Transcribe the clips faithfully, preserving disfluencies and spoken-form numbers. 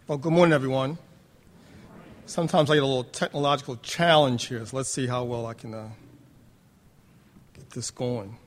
Well, good morning, everyone. Sometimes I get a little technological challenge here, so let's see how well I can uh, get this going.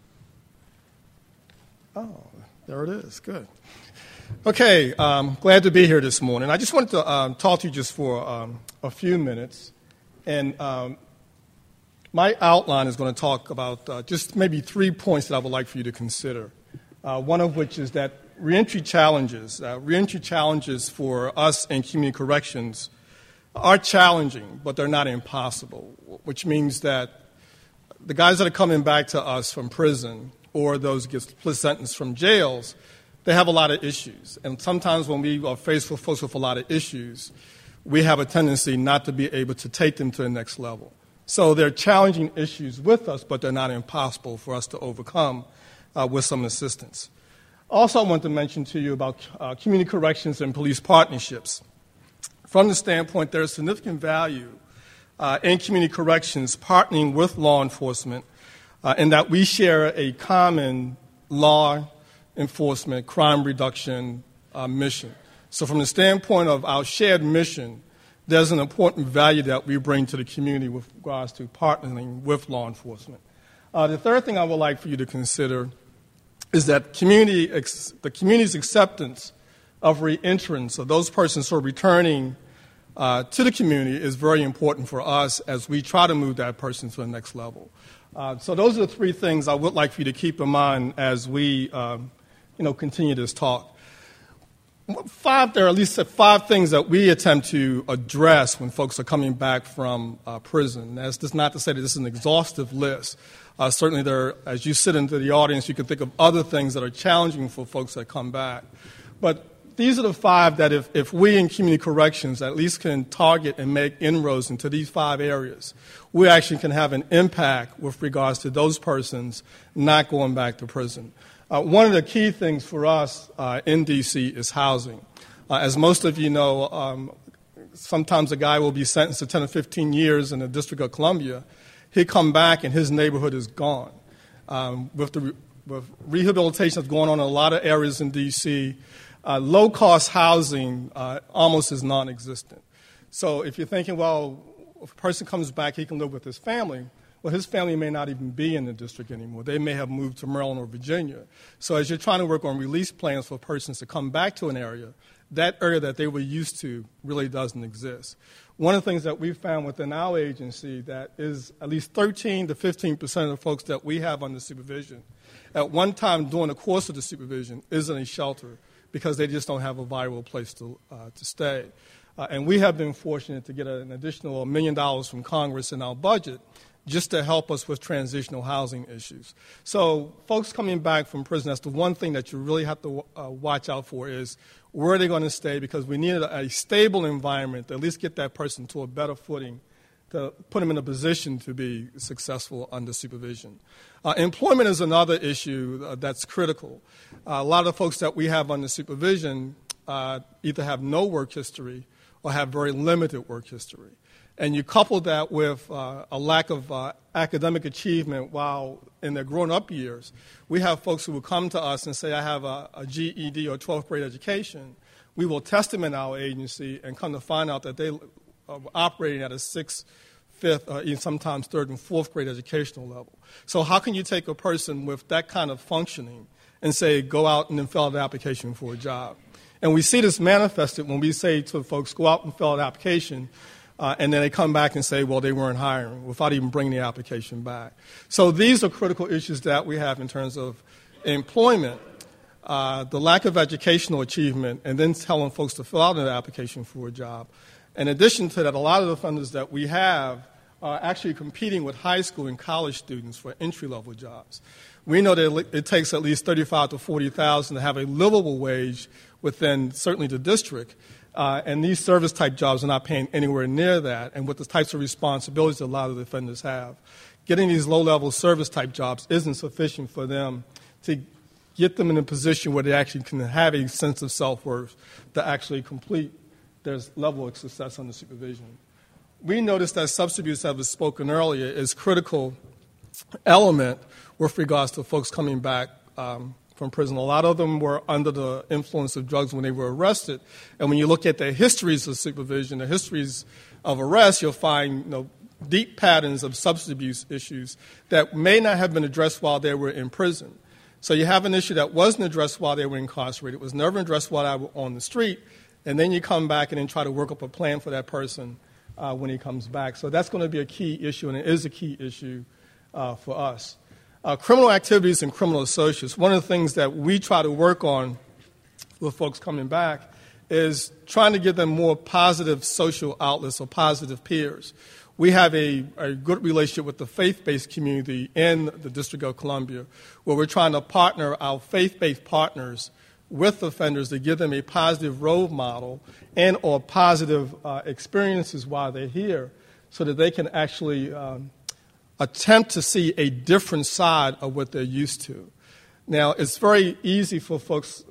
Oh, there it is. Good. Okay, um, glad to be here this morning. I just wanted to um, talk to you just for um, a few minutes. And um, my outline is going to talk about uh, just maybe three points that I would like for you to consider. Uh, one of which is that reentry challenges, uh, reentry challenges for us in community corrections are challenging, but they're not impossible, which means that the guys that are coming back to us from prison or those who get split sentence from jails, they have a lot of issues. And sometimes when we are faced with folks with a lot of issues, we have a tendency not to be able to take them to the next level. So they're challenging issues with us, but they're not impossible for us to overcome uh, with some assistance. Also, I want to mention to you about uh, community corrections and police partnerships. From the standpoint, there is significant value uh, in community corrections partnering with law enforcement uh, in that we share a common law enforcement, crime reduction uh, mission. So from the standpoint of our shared mission, there's an important value that we bring to the community with regards to partnering with law enforcement. Uh, the third thing I would like for you to consider is that community, the community's acceptance of reentrance, of those persons who are returning uh, to the community, is very important for us as we try to move that person to the next level. Uh, so those are the three things I would like for you to keep in mind as we, um, you know, continue this talk. Five, there are at least five things that we attempt to address when folks are coming back from uh, prison. That's just not to say that this is an exhaustive list. Uh, certainly, there, as you sit into the audience, you can think of other things that are challenging for folks that come back. But these are the five that if, if we in community corrections at least can target and make inroads into these five areas, we actually can have an impact with regards to those persons not going back to prison. Uh, one of the key things for us uh, in D C is housing. Uh, as most of you know, um, sometimes a guy will be sentenced to ten or fifteen years in the District of Columbia. He'll come back and his neighborhood is gone. Um, with the re- with rehabilitation that's going on in a lot of areas in D C, uh, low-cost housing uh, almost is non-existent. So if you're thinking, well, if a person comes back, he can live with his family, well, his family may not even be in the district anymore. They may have moved to Maryland or Virginia. So as you're trying to work on release plans for persons to come back to an area, that area that they were used to really doesn't exist. One of the things that we found within our agency that is at least thirteen to fifteen percent of the folks that we have under supervision at one time during the course of the supervision is in a shelter because they just don't have a viable place to, uh, to stay. Uh, and we have been fortunate to get an additional million dollars from Congress in our budget just to help us with transitional housing issues. So folks coming back from prison, that's the one thing that you really have to uh, watch out for is where are they going to stay, because we need a, a stable environment to at least get that person to a better footing to put them in a position to be successful under supervision. Uh, employment is another issue uh, that's critical. Uh, a lot of the folks that we have under supervision uh, either have no work history or have very limited work history. And you couple that with uh, a lack of uh, academic achievement while in their grown-up years. We have folks who will come to us and say, I have a, a G E D or twelfth grade education. We will test them in our agency and come to find out that they are operating at a sixth, fifth, or even sometimes third and fourth grade educational level. So how can you take a person with that kind of functioning and say, go out and then fill out an application for a job? And we see this manifested when we say to folks, go out and fill out an application, Uh, and then they come back and say, well, they weren't hiring without even bringing the application back. So these are critical issues that we have in terms of employment, uh, the lack of educational achievement, and then telling folks to fill out an application for a job. In addition to that, a lot of the funders that we have are actually competing with high school and college students for entry-level jobs. We know that it takes at least thirty-five thousand to forty thousand dollars to have a livable wage within certainly the district. Uh, and these service-type jobs are not paying anywhere near that, and with the types of responsibilities that a lot of the offenders have. Getting these low-level service-type jobs isn't sufficient for them to get them in a position where they actually can have a sense of self-worth to actually complete their level of success under supervision. We noticed that substance abuse, as was spoken earlier, is a critical element with regards to folks coming back um, from prison. A lot of them were under the influence of drugs when they were arrested. And when you look at their histories of supervision, the histories of arrest, you'll find you know, deep patterns of substance abuse issues that may not have been addressed while they were in prison. So you have an issue that wasn't addressed while they were incarcerated, was never addressed while they were on the street, and then you come back and then try to work up a plan for that person uh, when he comes back. So that's going to be a key issue, and it is a key issue uh, for us. Uh, criminal activities and criminal associates. One of the things that we try to work on with folks coming back is trying to give them more positive social outlets or positive peers. We have a, a good relationship with the faith-based community in the District of Columbia, where we're trying to partner our faith-based partners with offenders to give them a positive role model and or positive uh, experiences while they're here so that they can actually um, attempt to see a different side of what they're used to. Now, it's very easy for folks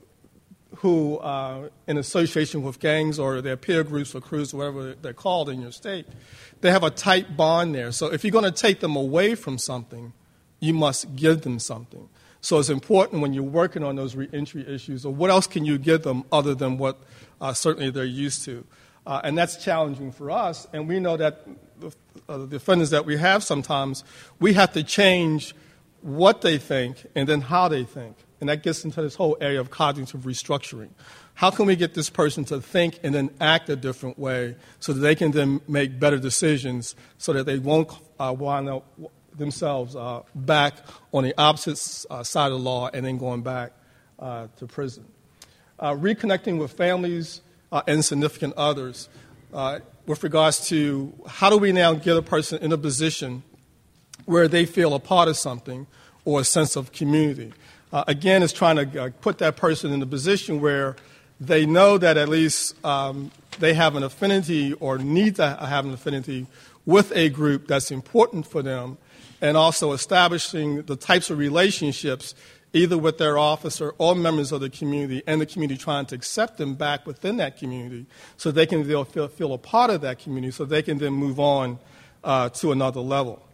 who are in association with gangs or their peer groups or crews or whatever they're called in your state, they have a tight bond there. So if you're going to take them away from something, you must give them something. So it's important when you're working on those reentry issues, or what else can you give them other than what uh, certainly they're used to. Uh, and that's challenging for us. And we know that the, uh, the offenders that we have sometimes, we have to change what they think and then how they think. And that gets into this whole area of cognitive restructuring. How can we get this person to think and then act a different way so that they can then make better decisions so that they won't uh, wind up themselves uh, back on the opposite uh, side of the law and then going back uh, to prison. Uh, reconnecting with families uh, and significant others uh, with regards to how do we now get a person in a position where they feel a part of something or a sense of community. Uh, again, it's trying to uh, put that person in a position where they know that at least um, they have an affinity or need to have an affinity with a group that's important for them, and also establishing the types of relationships either with their officer or members of the community, and the community trying to accept them back within that community so they can feel, feel, feel a part of that community so they can then move on uh, to another level.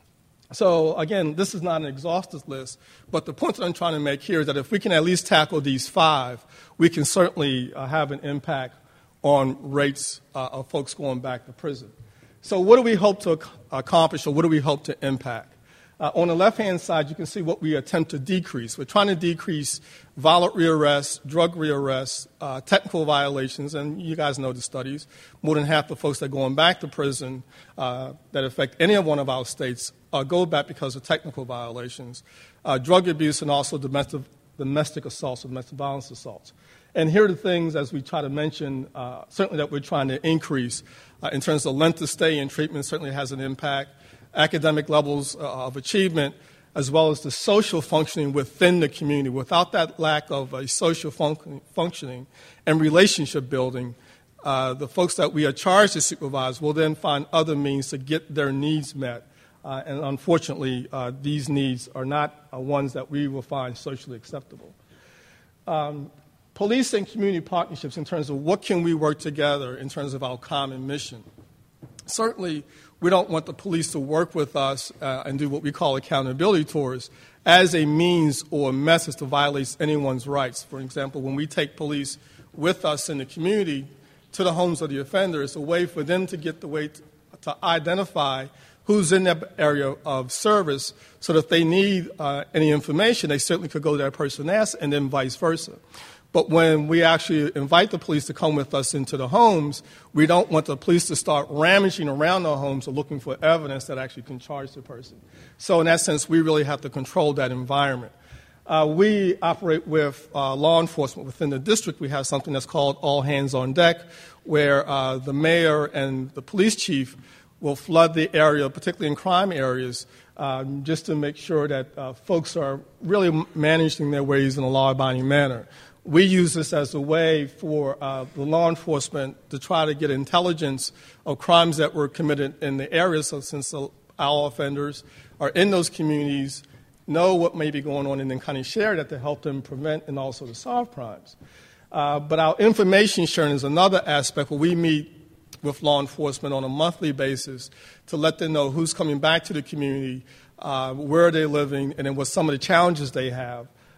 So, again, this is not an exhaustive list, but the point that I'm trying to make here is that if we can at least tackle these five, we can certainly uh, have an impact on rates uh, of folks going back to prison. So what do we hope to ac- accomplish, or what do we hope to impact? Uh, on the left-hand side, you can see what we attempt to decrease. We're trying to decrease violent rearrests, drug rearrests, uh, technical violations, and you guys know the studies. More than half the folks that are going back to prison uh, that affect any one of our states uh, go back because of technical violations, uh, drug abuse, and also domestic, domestic assaults, domestic violence assaults. And here are the things, as we try to mention, uh, certainly that we're trying to increase uh, in terms of length of stay and treatment certainly has an impact. Academic levels uh, of achievement, as well as the social functioning within the community. Without that lack of a social fun- functioning and relationship building, uh, the folks that we are charged to supervise will then find other means to get their needs met. Uh, and unfortunately, uh, these needs are not uh, ones that we will find socially acceptable. Um, police and community partnerships in terms of what can we work together in terms of our common mission. Certainly, we don't want the police to work with us uh, and do what we call accountability tours as a means or a method to violate anyone's rights. For example, when we take police with us in the community to the homes of the offender, it's a way for them to get the way to, to identify who's in that area of service so that if they need uh, any information, they certainly could go to that person and ask, and then vice versa. But when we actually invite the police to come with us into the homes, we don't want the police to start rummaging around the homes or looking for evidence that actually can charge the person. So in that sense, we really have to control that environment. Uh, we operate with uh, law enforcement within the district. We have something that's called All Hands on Deck, where uh, the mayor and the police chief will flood the area, particularly in crime areas, um, just to make sure that uh, folks are really managing their ways in a law-abiding manner. We use this as a way for uh, the law enforcement to try to get intelligence of crimes that were committed in the areas, so since our offenders are in those communities, know what may be going on, and then kind of share that to help them prevent and also to solve crimes. Uh, but our information sharing is another aspect where we meet with law enforcement on a monthly basis to let them know who's coming back to the community, uh, where they're living, and then what some of the challenges they have.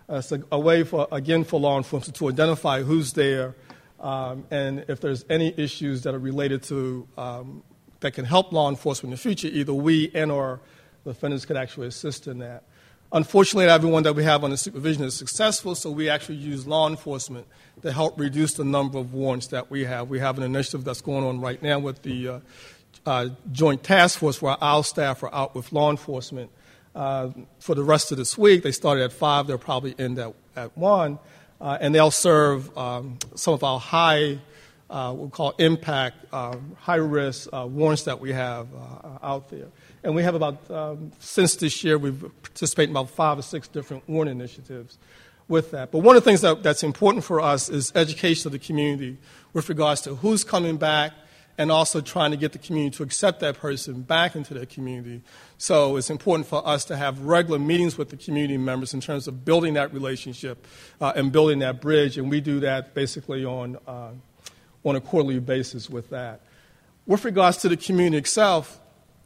Uh, it's a, a way, for again, for law enforcement to identify who's there um, and if there's any issues that are related to um, that can help law enforcement in the future, either we and or the offenders could actually assist in that. Unfortunately, everyone that we have under supervision is successful, so we actually use law enforcement to help reduce the number of warrants that we have. We have an initiative that's going on right now with the uh, uh, Joint Task Force where our staff are out with law enforcement. Uh, for the rest of this week, they started at five. They'll probably end at, at one. Uh, and they'll serve um, some of our high, uh, we'll call impact, uh, high-risk uh, warrants that we have uh, out there. And we have about, um, since this year, we've participated in about five or six different warrant initiatives with that. But one of the things that, that's important for us is education of the community with regards to who's coming back and also trying to get the community to accept that person back into their community. So it's important for us to have regular meetings with the community members in terms of building that relationship uh, and building that bridge, and we do that basically on, uh, on a quarterly basis with that. With regards to the community itself,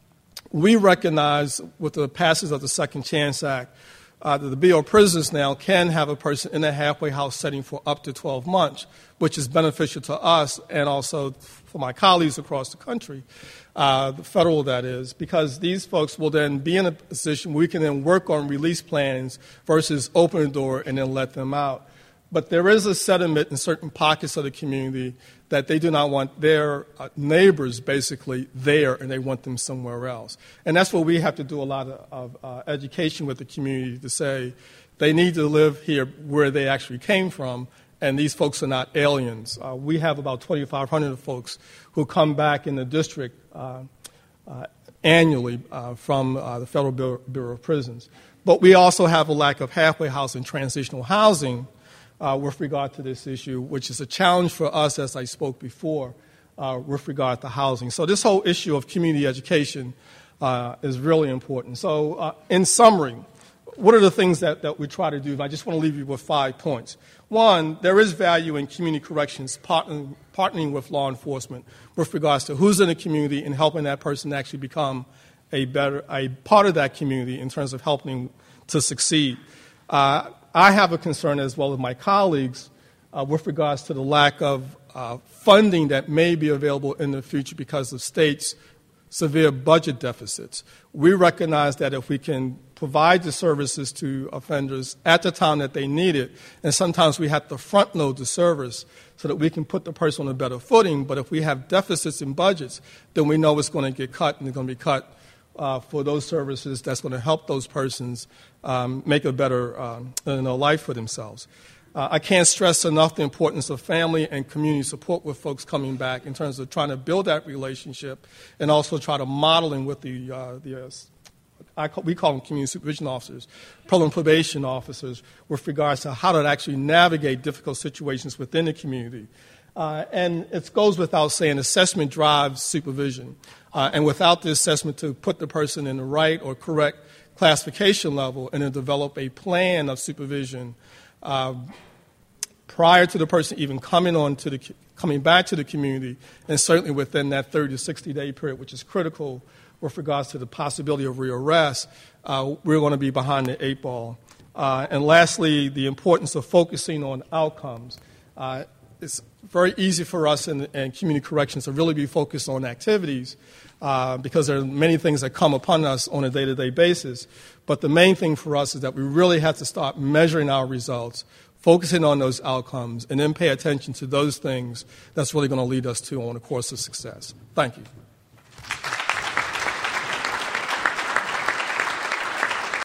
we recognize with the passage of the Second Chance Act uh, that the Bureau of Prisons now can have a person in a halfway house setting for up to twelve months, which is beneficial to us and also for my colleagues across the country, uh, the federal that is, because these folks will then be in a position where we can then work on release plans versus open the door and then let them out. But there is a sentiment in certain pockets of the community that they do not want their uh, neighbors basically there and they want them somewhere else. And that's where we have to do a lot of, of uh, education with the community to say they need to live here where they actually came from, and these folks are not aliens. Uh, we have about twenty-five hundred folks who come back in the district uh, uh, annually uh, from uh, the Federal Bureau, Bureau of Prisons. But we also have a lack of halfway house and transitional housing Uh, with regard to this issue, which is a challenge for us, as I spoke before, uh, with regard to housing. So this whole issue of community education uh, is really important. So uh, in summary, what are the things that, that we try to do? I just want to leave you with five points. One, there is value in community corrections partnering, partnering with law enforcement with regards to who's in the community and helping that person actually become a better a part of that community in terms of helping to succeed. Uh, I have a concern, as well as my colleagues, uh, with regards to the lack of uh, funding that may be available in the future because of states' severe budget deficits. We recognize that if we can provide the services to offenders at the time that they need it, and sometimes we have to front load the service so that we can put the person on a better footing, but if we have deficits in budgets, then we know it's going to get cut, and it's going to be cut Uh, for those services that's going to help those persons um, make a better um, you know, life for themselves. Uh, I can't stress enough the importance of family and community support with folks coming back in terms of trying to build that relationship and also try to modeling with the, uh, the uh, I call, we call them community supervision officers, program probation officers, with regards to how to actually navigate difficult situations within the community. Uh, and it goes without saying, assessment drives supervision. Uh, and without the assessment to put the person in the right or correct classification level and then develop a plan of supervision uh, prior to the person even coming on to the coming back to the community, and certainly within that thirty to sixty day period, which is critical with regards to the possibility of rearrest, uh, we're going to be behind the eight ball. Uh, and lastly, the importance of focusing on outcomes. Uh, it's very easy for us in, in community corrections to really be focused on activities uh, because there are many things that come upon us on a day-to-day basis. But the main thing for us is that we really have to start measuring our results, focusing on those outcomes, and then pay attention to those things that's really going to lead us to on a course of success. Thank you.